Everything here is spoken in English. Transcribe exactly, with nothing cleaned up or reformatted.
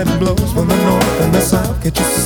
that blows from the north and the south. Get you